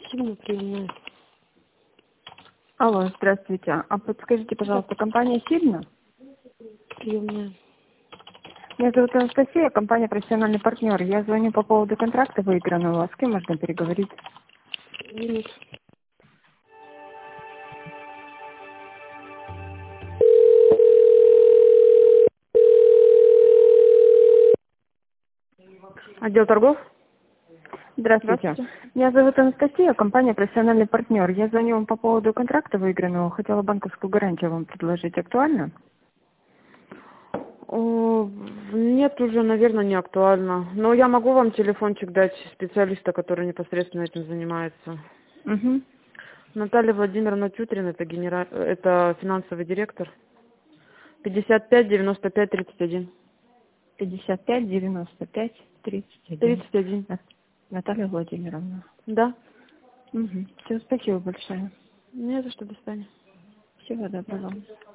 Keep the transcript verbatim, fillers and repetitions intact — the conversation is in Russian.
Сильно приемная. Алло, здравствуйте. А подскажите, пожалуйста, компания Сильно? Приемная. Меня зовут Анастасия, компания «Профессиональный партнер». Я звоню по поводу контракта выигранного. С кем можно переговорить? Минус. Отдел торгов? Здравствуйте. Здравствуйте. Меня зовут Анастасия, компания «Профессиональный партнер». Я звоню вам по поводу контракта выигранного. Хотела банковскую гарантию вам предложить. Актуально? О, нет, уже, наверное, не актуально. Но я могу вам телефончик дать специалиста, который непосредственно этим занимается. Угу. Наталья Владимировна Тютрин, это, генера... это финансовый директор. пятьдесят пять девяносто пять тридцать один. пятьдесят пять девяносто пять тридцать один. тридцать один. Наталья Владимировна. Да. Угу. Все, спасибо большое. Не за что, до свидания. Всего доброго.